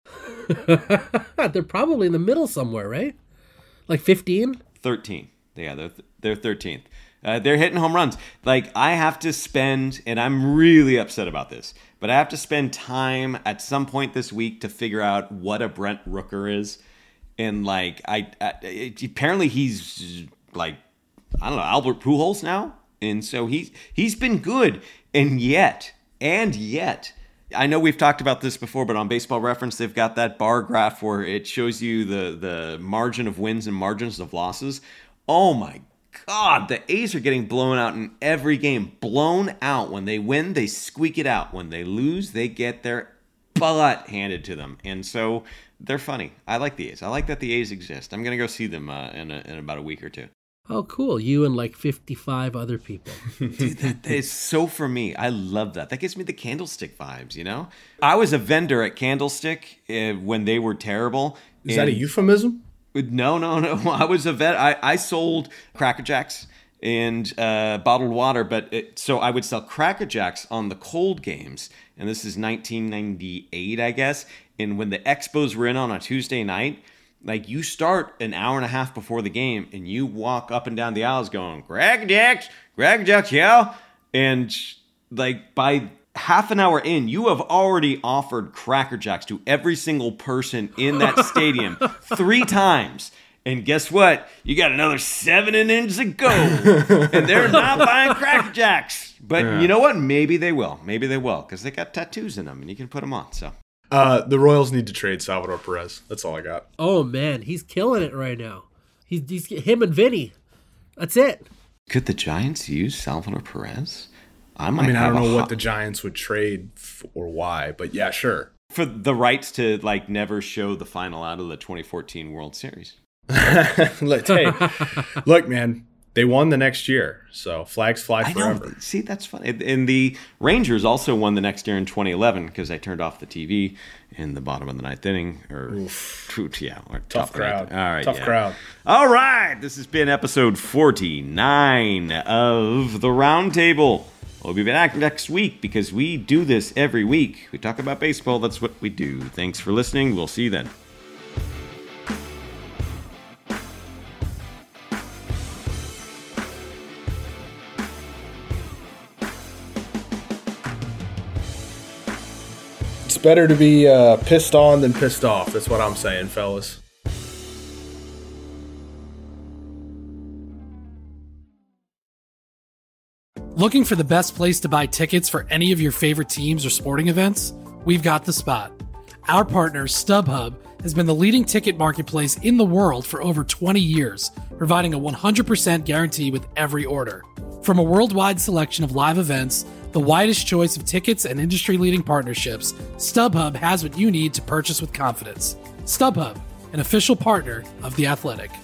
They're probably in the middle somewhere, right? Like fifteen? thirteen. Yeah, they're, they're thirteenth. Uh, they're hitting home runs. Like, I have to spend, and I'm really upset about this, but I have to spend time at some point this week to figure out what a Brent Rooker is. And, like, I, I it, apparently he's, like, I don't know, Albert Pujols now. And so he's, he's been good. And yet, and yet, I know we've talked about this before, but on Baseball Reference, they've got that bar graph where it shows you the, the margin of wins and margins of losses. Oh, my God, the A's are getting blown out in every game. Blown out. When they win, they squeak it out. When they lose, they get their butt handed to them. And so they're funny. I like the A's. I like that the A's exist. I'm going to go see them uh, in, a, in about a week or two. Oh, cool. You and like fifty-five other people. Dude, that is so for me. I love that. That gives me the Candlestick vibes, you know? I was a vendor at Candlestick uh, when they were terrible. Is that a euphemism? No, no, no. I was a vet. I, I sold Cracker Jacks and uh, bottled water, but it, so I would sell Cracker Jacks on the cold games, and this is nineteen ninety-eight, I guess. And when the Expos were in on a Tuesday night, like, you start an hour and a half before the game, and you walk up and down the aisles going, Cracker Jacks, Cracker Jacks, yeah. And like by half an hour in, you have already offered Cracker Jacks to every single person in that stadium three times. And guess what? You got another seven innings to go. And they're not buying Cracker Jacks. But yeah. You know what? Maybe they will. Maybe they will. Because they got tattoos in them and you can put them on. So Uh, the Royals need to trade Salvador Perez. That's all I got. Oh, man. He's killing it right now. He's, he's him and Vinny. That's it. Could the Giants use Salvador Perez? I might I mean, I don't know ho- what the Giants would trade f- or why, but yeah, sure. For the rights to like never show the final out of the twenty fourteen World Series. Look, hey, look, man, they won the next year, so flags fly I forever. know. See, that's funny. And the Rangers also won the next year in twenty eleven because I turned off the T V in the bottom of the ninth inning. Or Oof. yeah, or tough crowd. All right, tough yeah. crowd. All right, this has been episode forty-nine of the Roundtable. We'll be back next week because we do this every week. We talk about baseball. That's what we do. Thanks for listening. We'll see you then. It's better to be uh, pissed on than pissed off. That's what I'm saying, fellas. Looking for the best place to buy tickets for any of your favorite teams or sporting events? We've got the spot. Our partner, StubHub, has been the leading ticket marketplace in the world for over twenty years, providing a one hundred percent guarantee with every order. From a worldwide selection of live events, the widest choice of tickets and industry-leading partnerships, StubHub has what you need to purchase with confidence. StubHub, an official partner of The Athletic.